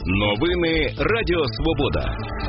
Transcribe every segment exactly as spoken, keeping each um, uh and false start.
Новини Радіо Свобода.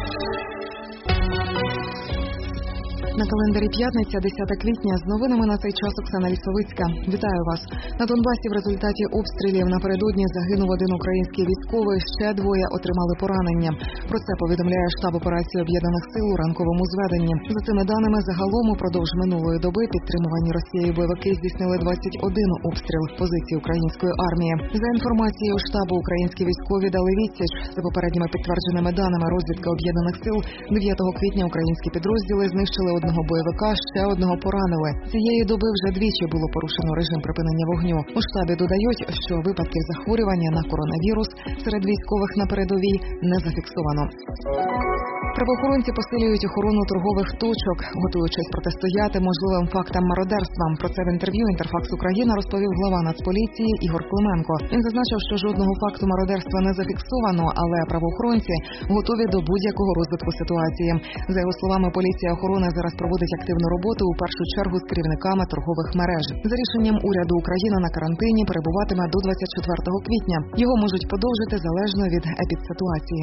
На календарі п'ятниця, десяте квітня. З новинами на цей час Оксана Лісовицька. Вітаю вас. На Донбасі в результаті обстрілів напередодні загинув один український військовий, ще двоє отримали поранення. Про це повідомляє штаб операції Об'єднаних сил у ранковому зведенні. За цими даними, загалом упродовж минулої доби підтримувані Росією бойовики здійснили двадцять один обстріл позицій української армії. За інформацією штабу, українські військові дали відсіч. За попередніми підтвердженими даними розвідки Об'єднаних сил, дев'ятого квітня українські підрозділи знищили одного бойовика, ще одного поранили. Цієї доби вже двічі було порушено режим припинення вогню. У штабі додають, що випадків захворювання на коронавірус серед військових на передовій не зафіксовано. Правоохоронці посилюють охорону торгових точок, готуючись протистояти можливим фактам мародерства. Про це в інтерв'ю «Інтерфакс Україна» розповів глава Нацполіції Ігор Клименко. Він зазначив, що жодного факту мародерства не зафіксовано, але правоохоронці готові до будь-якого розвитку ситуації. За його словами, поліція охорони зараз проводить активну роботу у першу чергу з керівниками торгових мереж. За рішенням уряду Україна на карантині перебуватиме до двадцять четвертого квітня. Його можуть подовжити залежно від епідситуації.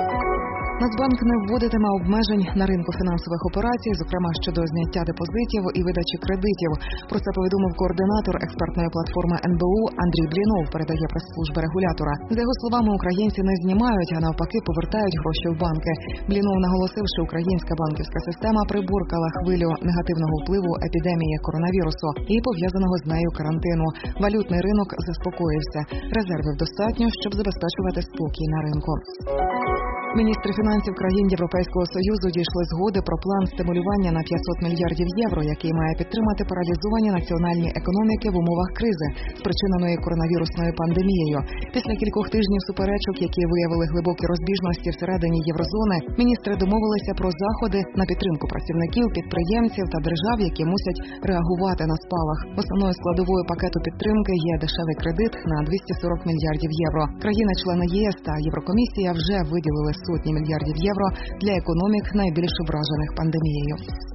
Нацбанк не вводитиме обмежень на ринку фінансових операцій, зокрема щодо зняття депозитів і видачі кредитів. Про це повідомив координатор експертної платформи ен бе у Андрій Блінов, передає прес-служба регулятора. За його словами, українці не знімають, а навпаки повертають гроші в банки. Блінов наголосив, що українська банківська система приборкала хвилю негативного впливу епідемії коронавірусу і пов'язаного з нею карантину. Валютний ринок заспокоївся. Резервів достатньо, щоб забезпечувати спокій на ринку. Міністри фінансів країн Європейського Союзу дійшли згоди про план стимулювання на п'ятсот мільярдів євро, який має підтримати паралізовані національні економіки в умовах кризи, спричиненої коронавірусною пандемією. Після кількох тижнів суперечок, які виявили глибокі розбіжності всередині єврозони, міністри домовилися про заходи на підтримку працівників, підприємців та держав, які мусять реагувати на спалах. Основною складовою пакету підтримки є дешевий кредит на двісті сорок мільярдів євро. Країни-члени ЄС та Єврокомісія вже виділили сотні мільярдів євро для економік, найбільш вражених пандемією.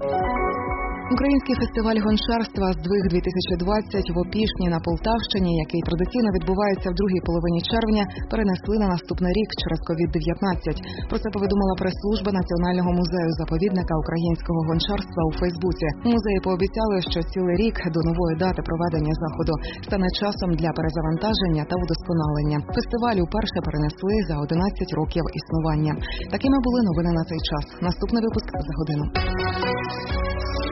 Український фестиваль гончарства «Здвиг дві тисячі двадцять» в Опішні на Полтавщині, який традиційно відбувається в другій половині червня, перенесли на наступний рік через ковід дев'ятнадцять. Про це повідомила прес-служба Національного музею-заповідника українського гончарства у Фейсбуці. У музеї пообіцяли, що цілий рік до нової дати проведення заходу стане часом для перезавантаження та удосконалення. Фестиваль уперше перенесли за одинадцять років існування. Такими були новини на цей час. Наступний випуск за годину.